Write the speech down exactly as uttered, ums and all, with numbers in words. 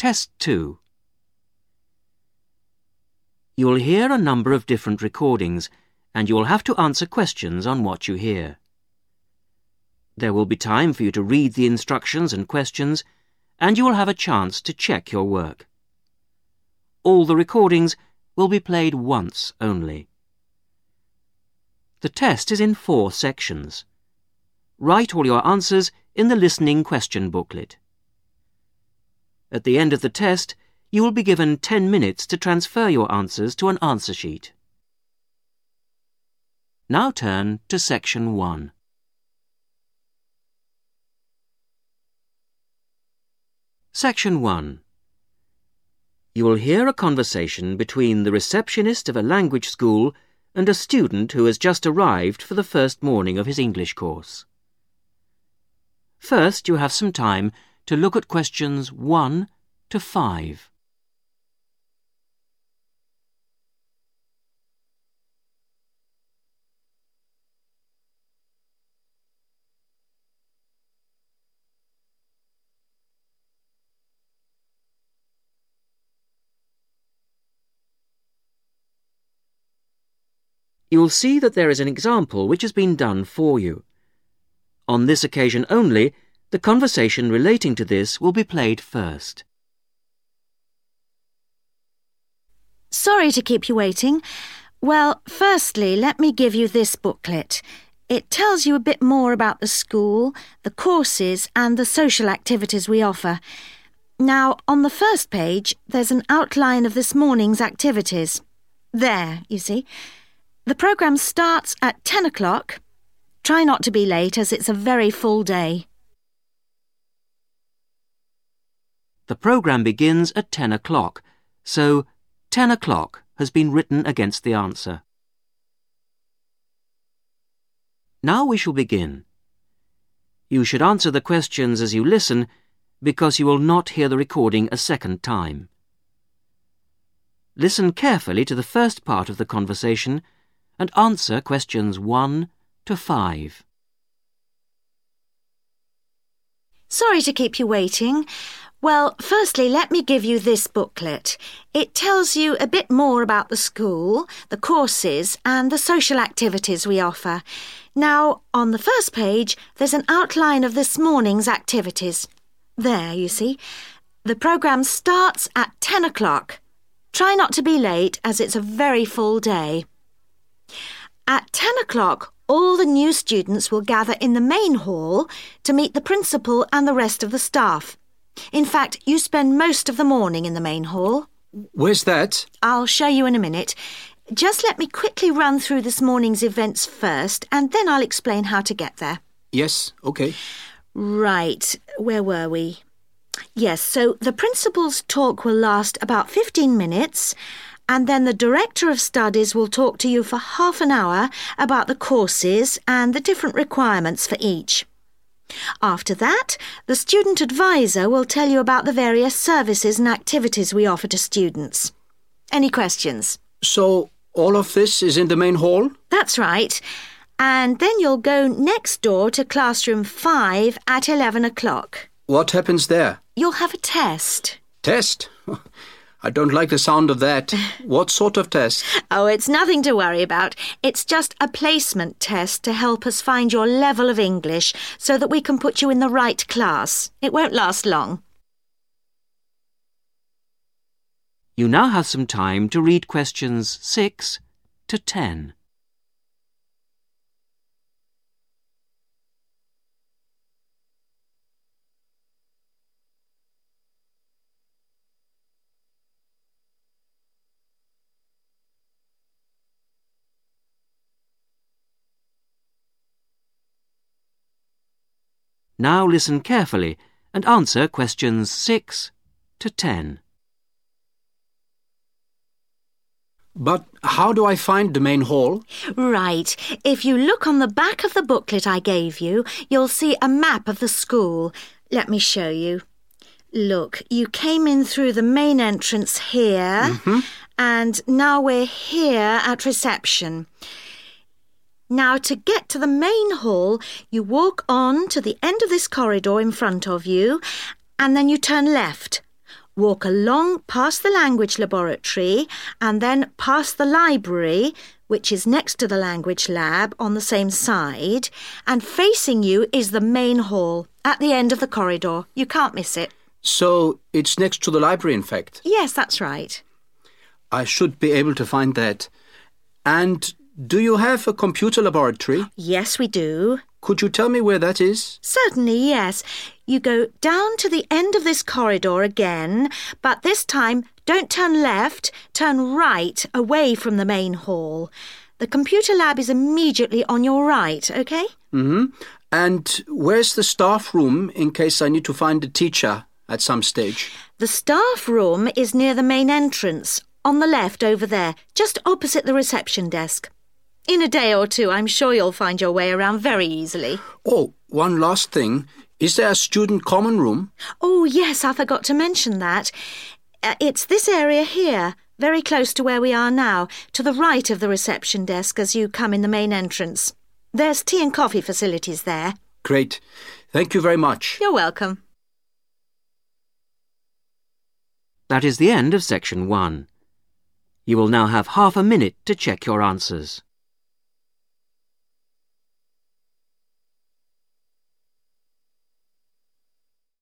Test two. You will hear a number of different recordings, and you will have to answer questions on what you hear. There will be time for you to read the instructions and questions, and you will have a chance to check your work. All the recordings will be played once only. The test is in four sections. Write all your answers in the listening question booklet. At the end of the test, you will be given ten minutes to transfer your answers to an answer sheet. Now turn to Section one. Section one. You will hear a conversation between the receptionist of a language school and a student who has just arrived for the first morning of his English course. First, you have some time to look at questions one to five. You will see that there is an example which has been done for you. On this occasion only, the conversation relating to this will be played first. Sorry to keep you waiting. Well, firstly, let me give you this booklet. It tells you a bit more about the school, the courses and the social activities we offer. Now, on the first page, there's an outline of this morning's activities. There, you see. The programme starts at ten o'clock. Try not to be late as it's a very full day. The programme begins at ten o'clock, so ten o'clock has been written against the answer. Now we shall begin. You should answer the questions as you listen, because you will not hear the recording a second time. Listen carefully to the first part of the conversation and answer questions one to five. Sorry to keep you waiting. Well, firstly, let me give you this booklet. It tells you a bit more about the school, the courses and the social activities we offer. Now, on the first page, there's an outline of this morning's activities. There, you see. The programme starts at ten o'clock. Try not to be late as it's a very full day. At ten o'clock, all the new students will gather in the main hall to meet the principal and the rest of the staff. In fact, you spend most of the morning in the main hall. Where's that? I'll show you in a minute. Just let me quickly run through this morning's events first, and then I'll explain how to get there. Yes, OK. Right, where were we? Yes, so the principal's talk will last about fifteen minutes, and then the Director of Studies will talk to you for half an hour about the courses and the different requirements for each. After that, the Student Advisor will tell you about the various services and activities we offer to students. Any questions? So, all of this is in the main hall? That's right. And then you'll go next door to classroom five at eleven o'clock. What happens there? You'll have a test. Test? I don't like the sound of that. What sort of test? Oh, it's nothing to worry about. It's just a placement test to help us find your level of English so that we can put you in the right class. It won't last long. You now have some time to read questions six to ten. Now listen carefully and answer questions six to ten. But how do I find the main hall? Right. If you look on the back of the booklet I gave you, you'll see a map of the school. Let me show you. Look, you came in through the main entrance here, Mm-hmm. and now we're here at reception. Now, to get to the main hall, you walk on to the end of this corridor in front of you, and then you turn left. Walk along past the language laboratory and then past the library, which is next to the language lab on the same side, and facing you is the main hall at the end of the corridor. You can't miss it. So it's next to the library, in fact? Yes, that's right. I should be able to find that. And do you have a computer laboratory? Yes, we do. Could you tell me where that is? Certainly, yes. You go down to the end of this corridor again, but this time don't turn left, turn right away from the main hall. The computer lab is immediately on your right, OK? Mm-hmm. And where's the staff room in case I need to find a teacher at some stage? The staff room is near the main entrance, on the left over there, just opposite the reception desk. In a day or two, I'm sure you'll find your way around very easily. Oh, one last thing. Is there a student common room? Oh, yes, I forgot to mention that. Uh, it's this area here, very close to where we are now, to the right of the reception desk as you come in the main entrance. There's tea and coffee facilities there. Great. Thank you very much. You're welcome. That is the end of section one. You will now have half a minute to check your answers.